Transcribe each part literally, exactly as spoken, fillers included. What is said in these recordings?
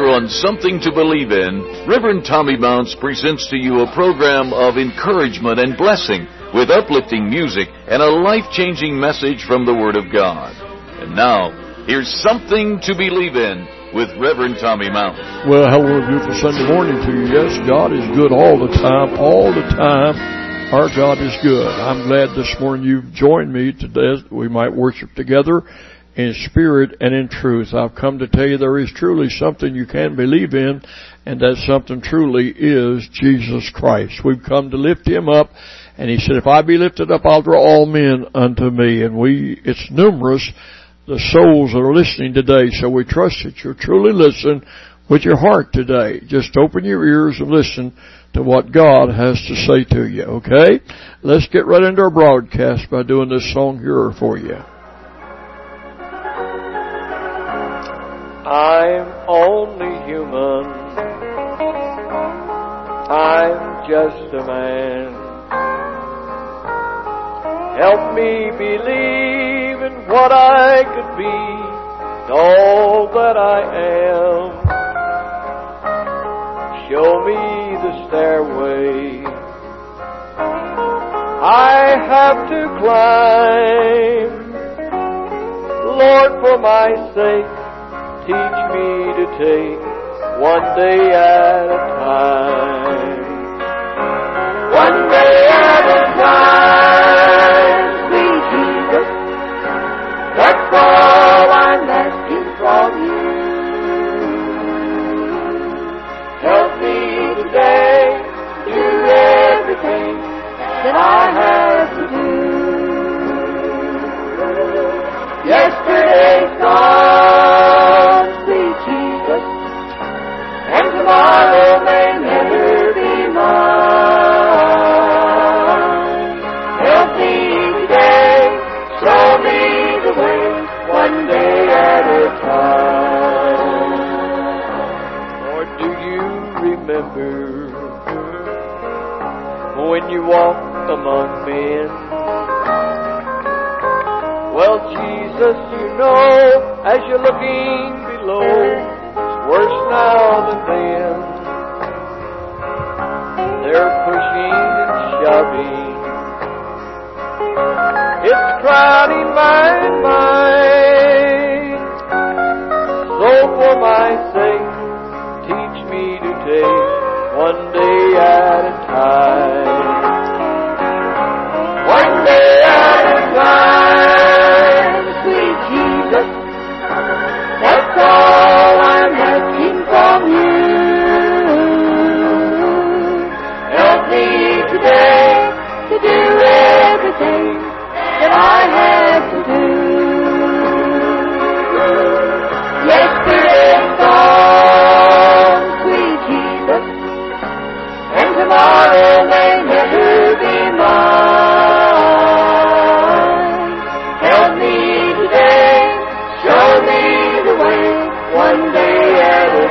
here on Something to Believe in, Reverend Tommy Mounts presents to you a program of encouragement and blessing with uplifting music and a life-changing message from the Word of God. And now, here's Something to Believe in with Reverend Tommy Mounts. Well, hello, beautiful Sunday morning to you. Yes, God is good all the time, all the time. Our God is good. I'm glad this morning you've joined me today that we might worship together in spirit and in truth. I've come to tell you there is truly something you can believe in, and that something truly is Jesus Christ. We've come to lift Him up, and He said, if I be lifted up, I'll draw all men unto me. And we, it's numerous, the souls that are listening today, so we trust that you'll truly listen with your heart today. Just open your ears and listen to what God has to say to you, okay? Let's get right into our broadcast by doing this song here for you. I'm only human, I'm just a man. Help me believe in what I could be, and all that I am. Show me the stairway I have to climb. Lord, for my sake, teach me to take one day at a time. One day at a time, sweet Jesus. That's all I'm asking from you. Help me today do everything that I have to do. Yesterday's gone, sweet Jesus, and tomorrow may never be mine. Help me today, show me the way, one day at a time. Lord, do you remember when you walked among men? Well, Jesus, you know, as you're looking below, it's worse now than then. They're pushing and shoving, it's crowding my mind. So for my sake, teach me to take one day at a time. One day at a time, sweet Jesus. That's all I'm asking from you. Help me today to do everything that I have to do. Yesterday's gone, sweet Jesus, and tomorrow may never be mine. Help me today, show me the way, one day at a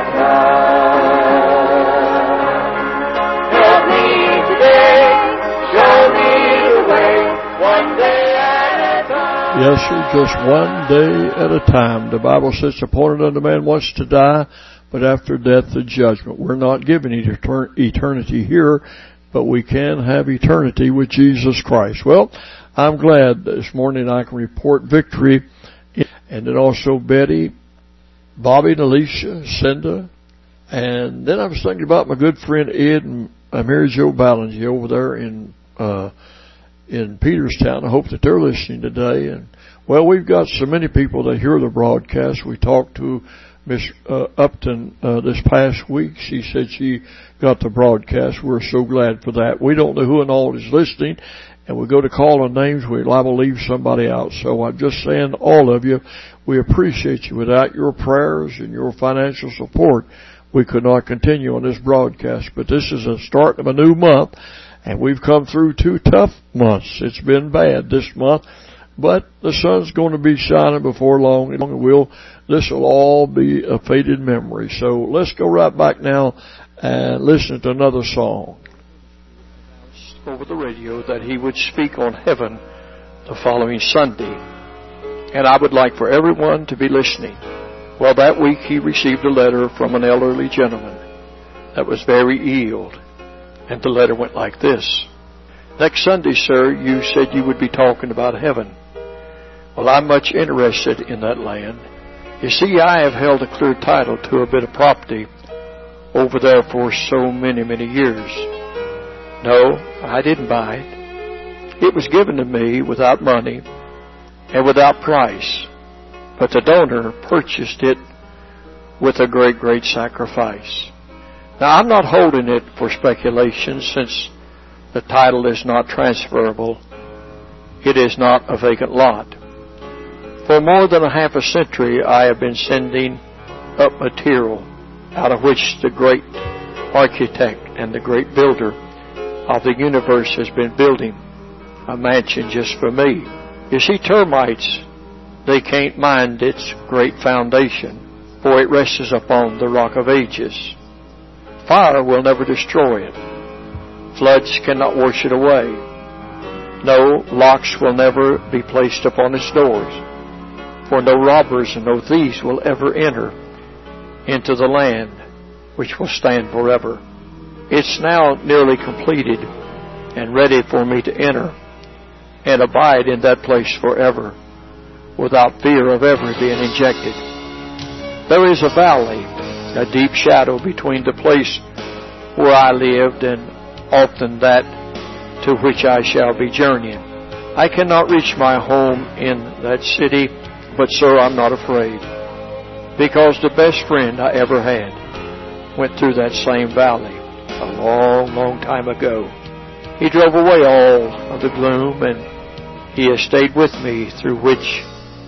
time. Help me today, show me the way, one day at a time. Yes, sir, just one day at a time. The Bible says, appointed unto man once to die, but after death the judgment. We're not given eternity here, but we can have eternity with Jesus Christ. Well, I'm glad this morning I can report victory. And then also Betty, Bobby and Alicia, Cinda. And then I was thinking about my good friend Ed and Mary Jo Ballinger over there in uh in Peterstown. I hope that they're listening today. And well, we've got so many people that hear the broadcast. We talked to Miss uh, Upton uh, this past week. She said she got the broadcast. We're so glad for that. We don't know who and all is listening, and we go to call on names, we're liable to leave somebody out. So I'm just saying, all of you, we appreciate you. Without your prayers and your financial support, we could not continue on this broadcast. But this is a start of a new month, and we've come through two tough months. It's been bad this month, but the sun's going to be shining before long, and we'll, this will all be a faded memory. So let's go right back now and listen to another song. Over the radio that he would speak on heaven the following Sunday. And I would like for everyone to be listening. Well, that week he received a letter from an elderly gentleman that was very ill. And the letter went like this. Next Sunday, sir, you said you would be talking about heaven. Well, I'm much interested in that land. You see, I have held a clear title to a bit of property over there for so many, many years. No, I didn't buy it. It was given to me without money and without price. But the donor purchased it with a great, great sacrifice. Now, I'm not holding it for speculation, since the title is not transferable. It is not a vacant lot. For more than a half a century, I have been sending up material out of which the great architect and the great builder of the universe has been building a mansion just for me. You see, termites, they can't mind its great foundation, for it rests upon the rock of ages. Fire will never destroy it. Floods cannot wash it away. No, locks will never be placed upon its doors, for no robbers and no thieves will ever enter into the land which will stand forever. It's now nearly completed and ready for me to enter and abide in that place forever, without fear of ever being injected. There is a valley, a deep shadow between the place where I lived and often that to which I shall be journeying. I cannot reach my home in that city, but sir, I'm not afraid, because the best friend I ever had went through that same valley a long, long time ago. He drove away all of the gloom, and he has stayed with me through which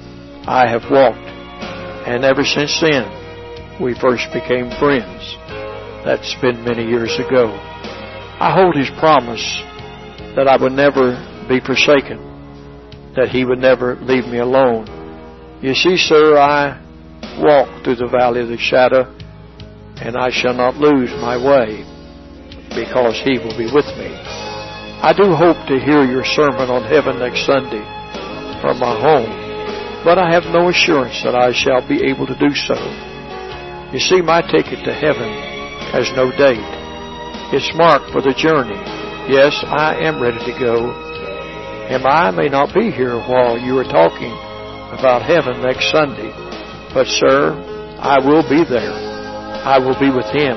I have walked. And ever since then, we first became friends. That's been many years ago. I hold his promise that I would never be forsaken, that he would never leave me alone. You see, sir, I walk through the valley of the shadow, and I shall not lose my way, because he will be with me. I do hope to hear your sermon on heaven next Sunday from my home, but I have no assurance that I shall be able to do so. You see, my ticket to heaven has no date. It's marked for the journey. Yes, I am ready to go, and I may not be here while you are talking about heaven next Sunday, but sir, I will be there. I will be with him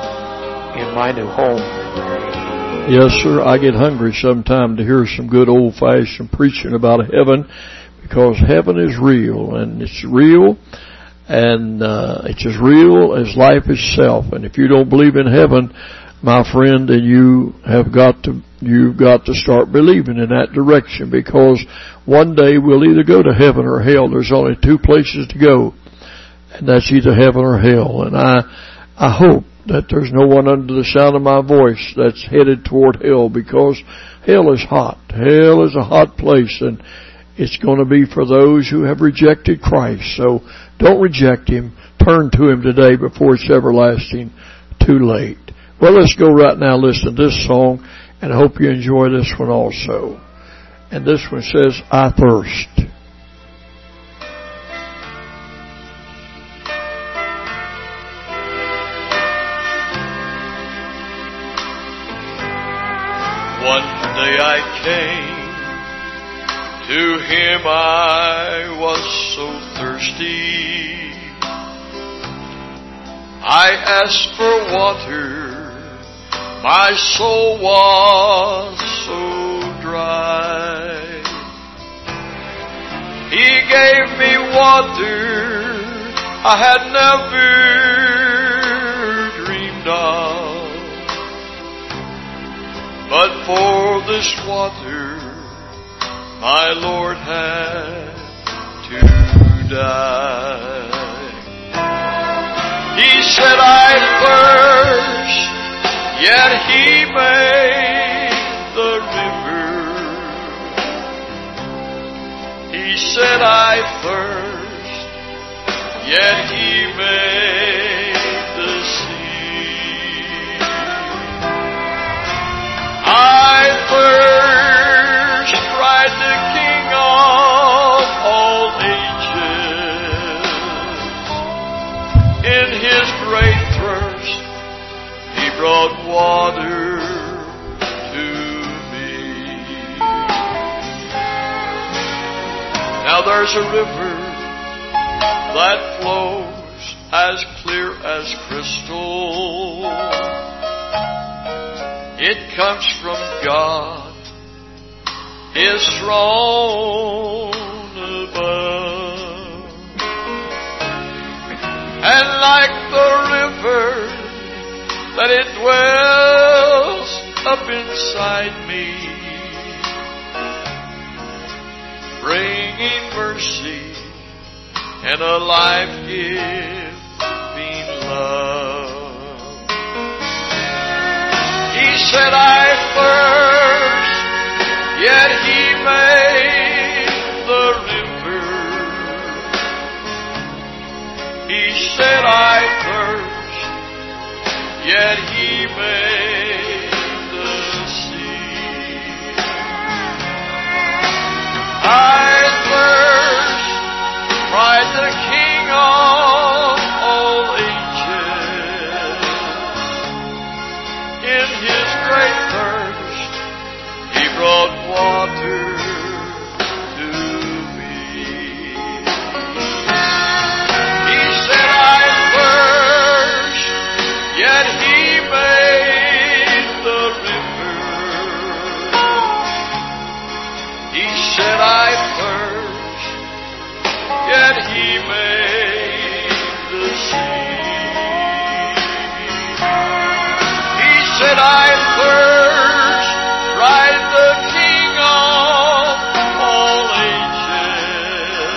in my new home. Yes, sir, I get hungry sometime to hear some good old-fashioned preaching about heaven, because heaven is real, and it's real, and uh, it's as real as life itself. And if you don't believe in heaven, my friend, then you have got to you've got to start believing in that direction, because one day we'll either go to heaven or hell. There's only two places to go, and that's either heaven or hell. And I I hope that there's no one under the sound of my voice that's headed toward hell, because hell is hot. Hell is a hot place, and it's going to be for those who have rejected Christ. So don't reject him. Turn to him today before it's everlasting too late. Well, let's go right now listen to this song, and I hope you enjoy this one also. And this one says, I Thirst. One day I came to him, I was so thirsty. I asked for water, my soul was so dry. He gave me water I had never dreamed of. But for this water, my Lord had to die. He said, I thirst, yet he made the river. He said, I thirst, yet he made the sea. I thirst, cried the King of all ages. Now there's a river that flows as clear as crystal. It comes from God, His throne above. And like the river that it dwells up inside me, bringing mercy and a life-giving love. He said, I thirst, yet He made the river. He said, I thirst, yet He made the sea. I thirst, cried the King of all ages. In His great thirst, He brought water to me. He said, I thirst, yet He made the river. He said, I thirst, yet He made the sea. He said, I thirst, cried the King of all ages.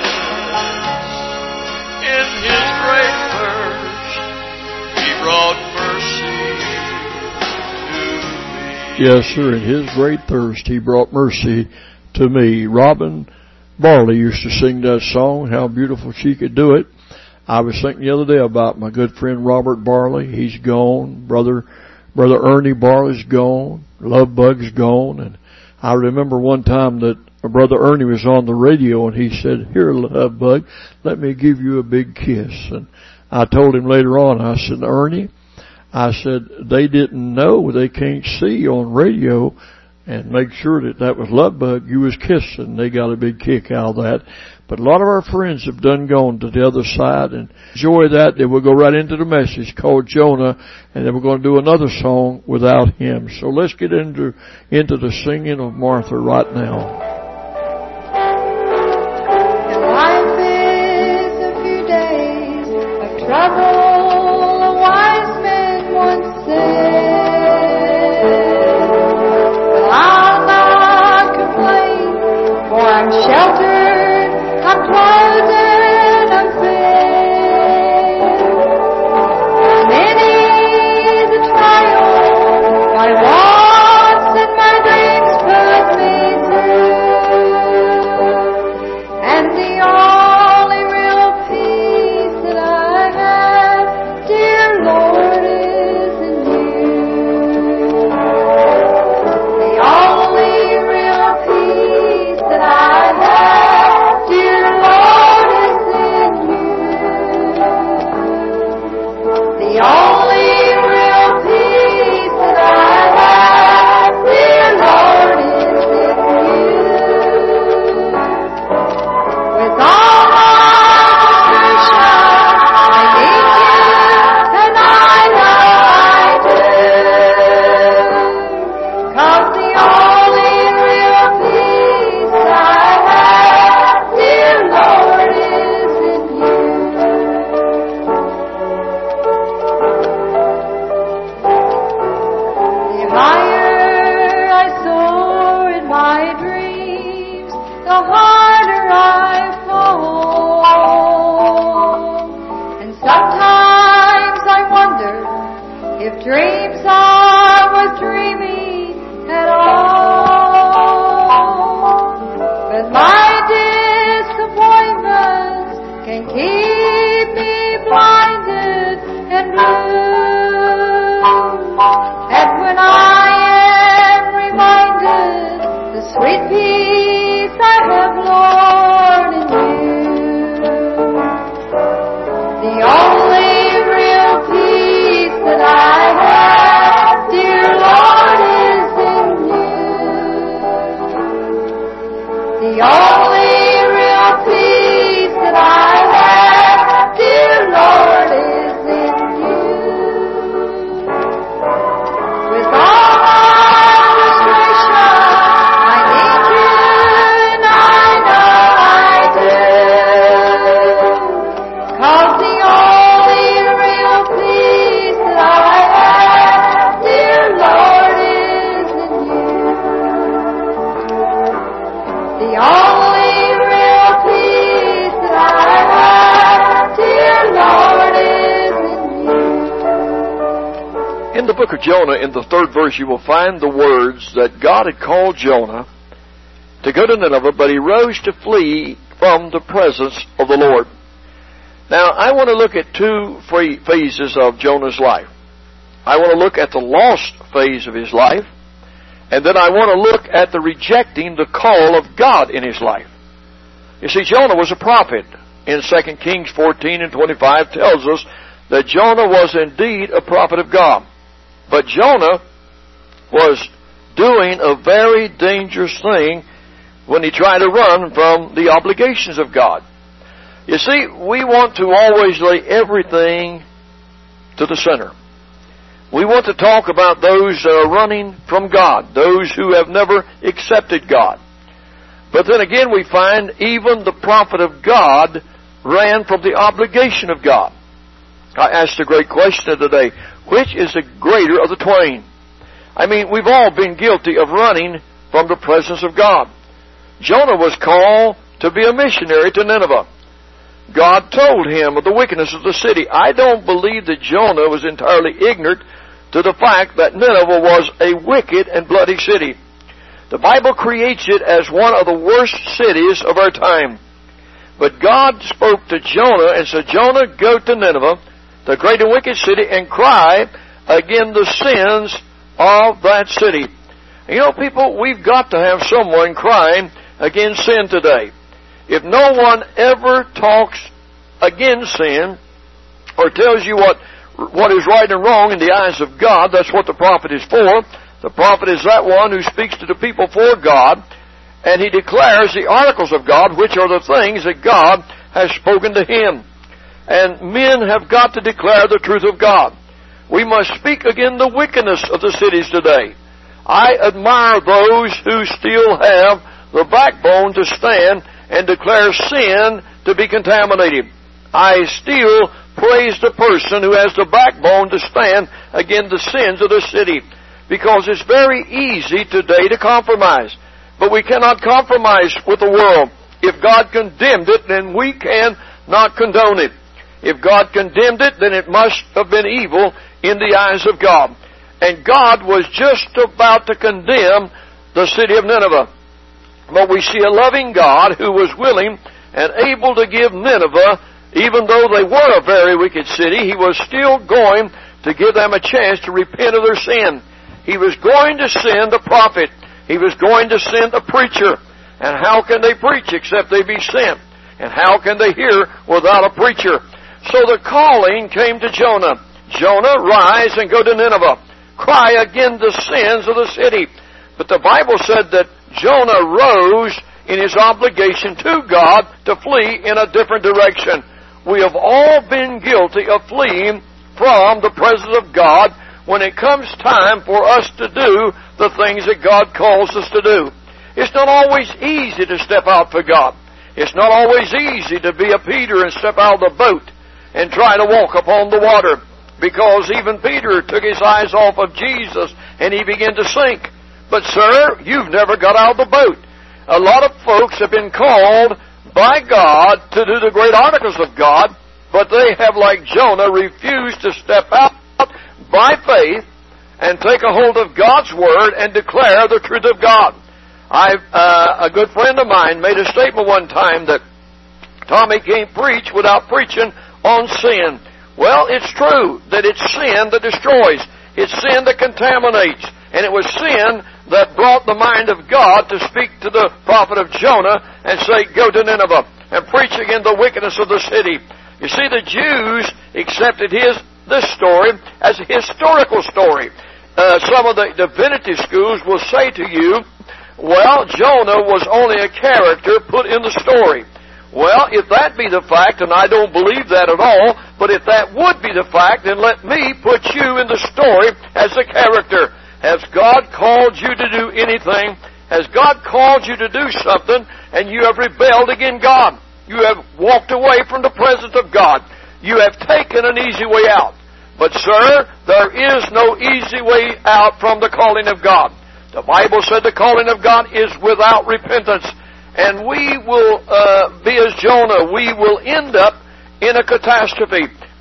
In His great thirst, He brought mercy to me. Yes, sir. In His great thirst, He brought mercy to me. Robin Barley used to sing that song, how beautiful she could do it. I was thinking the other day about my good friend Robert Barley. He's gone. Brother, Brother Ernie Barley's gone. Love Bug's gone. And I remember one time that Brother Ernie was on the radio and he said, here, Love Bug, let me give you a big kiss. And I told him later on, I said, Ernie, I said, they didn't know, they can't see on radio and make sure that that was Love Bug you was kissing. They got a big kick out of that. But a lot of our friends have done gone to the other side, and enjoy that. Then we'll go right into the message called Jonah, and then we're going to do another song without him. So let's get into into the singing of Martha right now. Life is a few days of trouble, a wise man once said. But I'll not complain, for I'm sheltered, I'm clothed and I'm fed. Many is a trial my wants and my dreams put me through, and the only real peace that I have, dear Lord, is in you. The only real peace that I have, dear Lord, is in you. The only real peace that I have, dear Lord, is in you. With all my frustration, I need you, and I know I do. 'Cause the only real peace I have, dear Lord, is in you. The higher I soar in my dreams, the harder I fall. And sometimes I wonder if dreams are worth dreaming at all. But my disappointments can keep me blinded and blue. And when I am reminded the sweet peace I have, Lord, in you, the only real peace that I have, dear Lord, is in you. The only real peace In the book of Jonah, in the third verse, you will find the words that God had called Jonah to go to Nineveh, but he rose to flee from the presence of the Lord. Now, I want to look at two phases of Jonah's life. I want to look at the lost phase of his life, and then I want to look at the rejecting the call of God in his life. You see, Jonah was a prophet. In Second Kings fourteen and twenty-five tells us that Jonah was indeed a prophet of God. But Jonah was doing a very dangerous thing when he tried to run from the obligations of God. You see, we want to always lay everything to the center. We want to talk about those that are running from God, those who have never accepted God. But then again, we find even the prophet of God ran from the obligation of God. I asked a great question today. Which is the greater of the twain? I mean, we've all been guilty of running from the presence of God. Jonah was called to be a missionary to Nineveh. God told him of the wickedness of the city. I don't believe that Jonah was entirely ignorant to the fact that Nineveh was a wicked and bloody city. The Bible creates it as one of the worst cities of our time. But God spoke to Jonah and said, Jonah, go to Nineveh, the great and wicked city, and cry against the sins of that city. You know, people, we've got to have someone crying against sin today. If no one ever talks against sin or tells you what, what is right and wrong in the eyes of God, that's what the prophet is for. The prophet is that one who speaks to the people for God, and he declares the articles of God, which are the things that God has spoken to him. And men have got to declare the truth of God. We must speak again the wickedness of the cities today. I admire those who still have the backbone to stand and declare sin to be contaminated. I still praise the person who has the backbone to stand against the sins of the city, because it's very easy today to compromise. But we cannot compromise with the world. If God condemned it, then we cannot condone it. If God condemned it, then it must have been evil in the eyes of God. And God was just about to condemn the city of Nineveh. But we see a loving God who was willing and able to give Nineveh, even though they were a very wicked city, He was still going to give them a chance to repent of their sin. He was going to send a prophet. He was going to send a preacher. And how can they preach except they be sent? And how can they hear without a preacher? So the calling came to Jonah. Jonah, rise and go to Nineveh. Cry against the sins of the city. But the Bible said that Jonah rose in his obligation to God to flee in a different direction. We have all been guilty of fleeing from the presence of God when it comes time for us to do the things that God calls us to do. It's not always easy to step out for God. It's not always easy to be a Peter and step out of the boat and try to walk upon the water, because even Peter took his eyes off of Jesus and he began to sink. But sir, you've never got out of the boat. A lot of folks have been called by God to do the great articles of God, but they have, like Jonah, refused to step out by faith and take a hold of God's Word and declare the truth of God. I've, uh, a good friend of mine made a statement one time that Tommy can't preach without preaching on sin. Well, it's true that it's sin that destroys. It's sin that contaminates. And it was sin that brought the mind of God to speak to the prophet of Jonah and say, go to Nineveh and preach against the wickedness of the city. You see, the Jews accepted his this story as a historical story. Uh, some of the divinity schools will say to you, well, Jonah was only a character put in the story. Well, if that be the fact, and I don't believe that at all, but if that would be the fact, then let me put you in the story as a character. Has God called you to do anything? Has God called you to do something, and you have rebelled against God? You have walked away from the presence of God. You have taken an easy way out. But, sir, there is no easy way out from the calling of God. The Bible said the calling of God is without repentance. And we will uh, be as Jonah. We will end up in a catastrophe.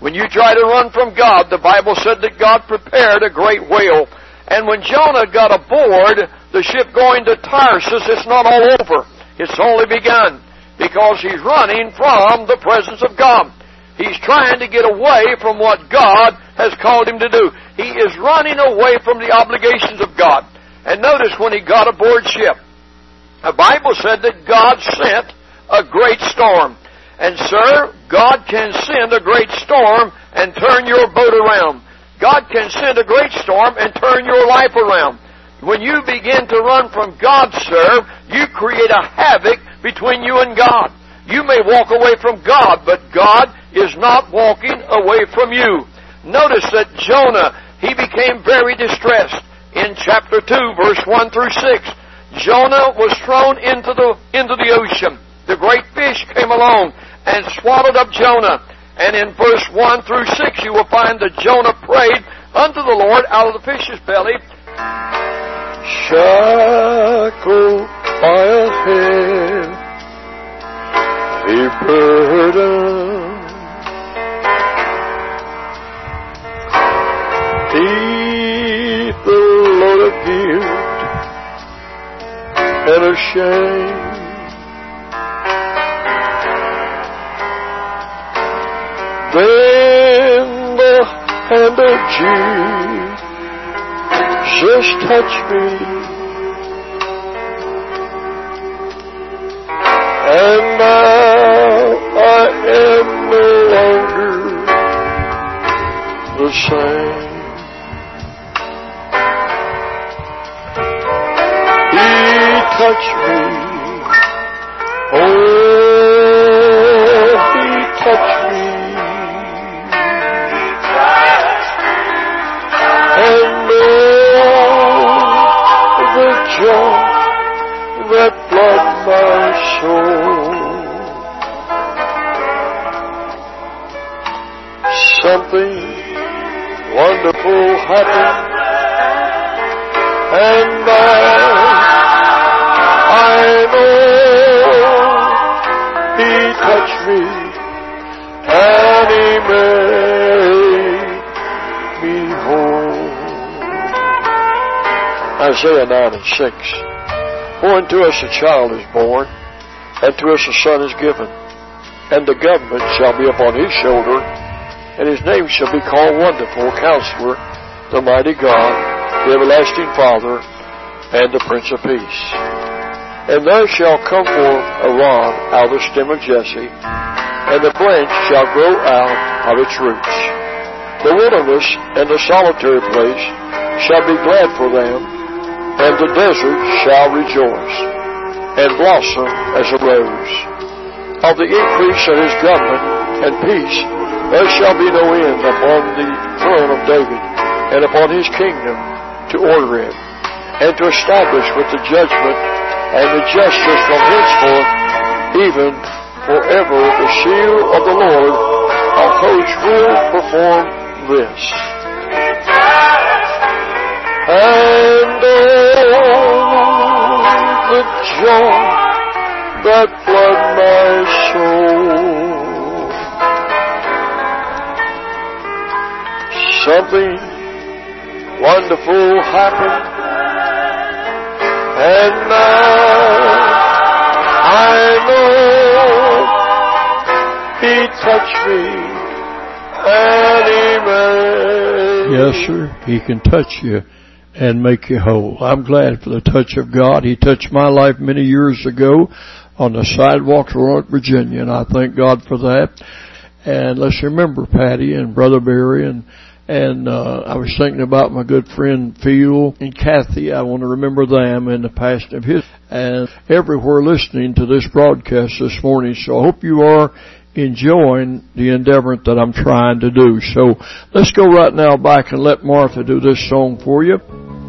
When you try to run from God, the Bible said that God prepared a great whale. And when Jonah got aboard the ship going to Tarsus, it's not all over. It's only begun, because he's running from the presence of God. He's trying to get away from what God has called him to do. He is running away from the obligations of God. And notice when he got aboard ship, the Bible said that God sent a great storm. And sir, God can send a great storm and turn your boat around. God can send a great storm and turn your life around. When you begin to run from God, sir, you create a havoc between you and God. You may walk away from God, but God is not walking away from you. Notice that Jonah, he became very distressed. In chapter two, verse one through six, Jonah was thrown into the, into the ocean. The great fish came along and swallowed up Jonah. And in verse one through six, you will find that Jonah prayed unto the Lord out of the fish's belly. Shackled by a heavy burden, deep the load of guilt and of shame. Then the hand of Jesus touched me, and now I am no longer the same. He touched me, oh, he touched me. That flood my soul. Something wonderful happened, and I, I know he touched me, and he made me whole. Isaiah nine and six. For unto us a child is born, and to us a son is given, and the government shall be upon his shoulder, and his name shall be called Wonderful Counselor, the Mighty God, the Everlasting Father, and the Prince of Peace. And there shall come forth a rod out of the stem of Jesse, and the branch shall grow out of its roots. The wilderness and the solitary place shall be glad for them, and the desert shall rejoice, and blossom as a rose. Of the increase of his government and peace there shall be no end upon the throne of David, and upon his kingdom to order it, and to establish with the judgment and the justice from henceforth, even forever. The seal of the Lord of hosts will perform this. And oh, the joy that flood my soul. Something wonderful happened, and now I know he touched me, and he made. Yes, sir, he can touch you and make you whole. I'm glad for the touch of God. He touched my life many years ago on the sidewalk of Roanoke, Virginia, and I thank God for that. And let's remember Patty and Brother Barry, and and uh, I was thinking about my good friend Phil and Kathy. I want to remember them and the passion of his, and everywhere listening to this broadcast this morning. So I hope you are enjoying the endeavor that I'm trying to do. So let's go right now back and let Martha do this song for you.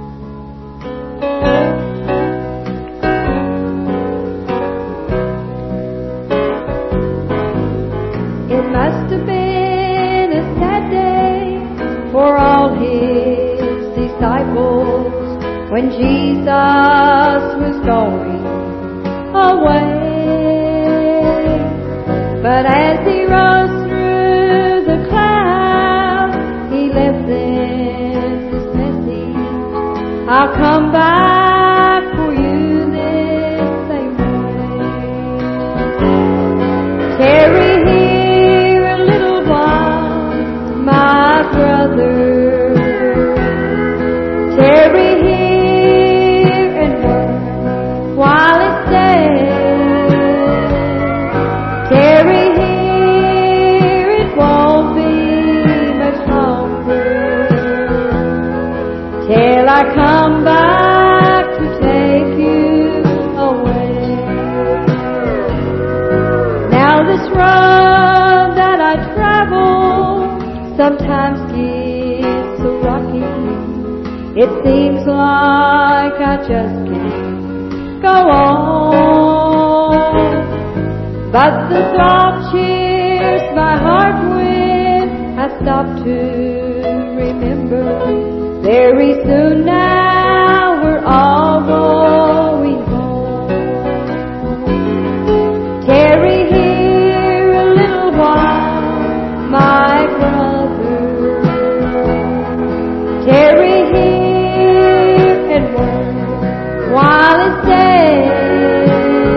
It must have been a sad day for all his disciples when Jesus was going away. But as he rose through the clouds, I'll come back for you this same way. Tarry here a little while, my brother. Tarry here and work while it stays. Tarry here, it won't be much longer till I come back to take you away. Now this road that I travel sometimes gets so rocky. It seems like I just can't go on. But the thought cheers my heart when I stop to remember. Very soon now we're all going home. Tarry here a little while, my brother. Tarry here and work while it stays.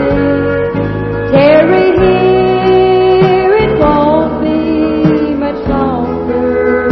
Tarry here, it won't be much longer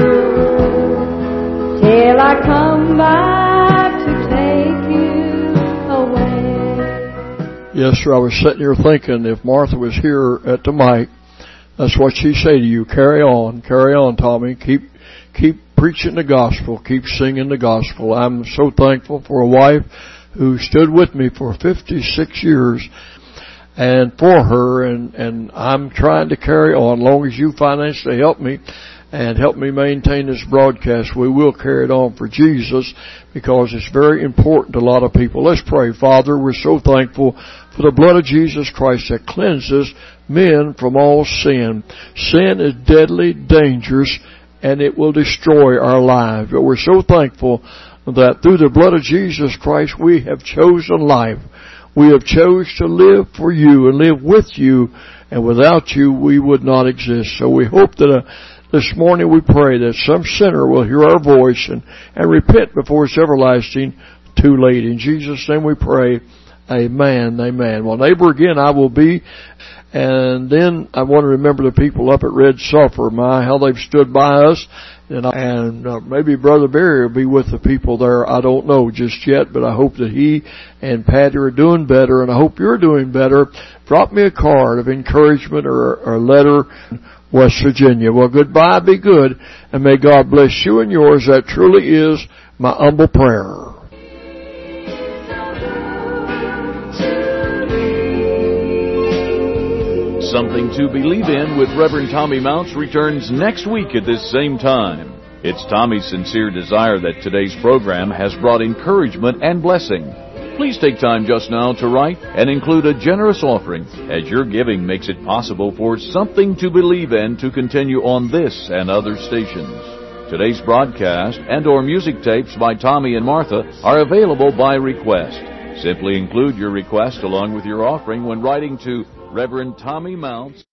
till I come back to take you away. Yes, sir. I was sitting here thinking if Martha was here at the mic, that's what she'd say to you. Carry on, carry on, Tommy. Keep, keep preaching the gospel. Keep singing the gospel. I'm so thankful for a wife who stood with me for fifty-six years and for her, and, and I'm trying to carry on. As long as you financially help me and help me maintain this broadcast, we will carry it on for Jesus, because it's very important to a lot of people. Let's pray. Father, we're so thankful for the blood of Jesus Christ that cleanses men from all sin. Sin is deadly, dangerous, and it will destroy our lives. But we're so thankful that through the blood of Jesus Christ we have chosen life. We have chosen to live for you and live with you, and without you we would not exist. So we hope that uh, this morning we pray that some sinner will hear our voice and, and repent before it's everlasting too late. In Jesus' name we pray. Amen. Amen. Well, neighbor, again, I will be. And then I want to remember the people up at Red Sulphur, my, how they've stood by us. And, and uh, maybe Brother Barry will be with the people there. I don't know just yet, but I hope that he and Patty are doing better, and I hope you're doing better. Drop me a card of encouragement or, or a letter, West Virginia. Well, goodbye, be good, and may God bless you and yours. That truly is my humble prayer. Something to Believe In with Reverend Tommy Mounts returns next week at this same time. It's Tommy's sincere desire that today's program has brought encouragement and blessing. Please take time just now to write and include a generous offering, as your giving makes it possible for Something to Believe In to continue on this and other stations. Today's broadcast and or music tapes by Tommy and Martha are available by request. Simply include your request along with your offering when writing to Reverend Tommy Mounts,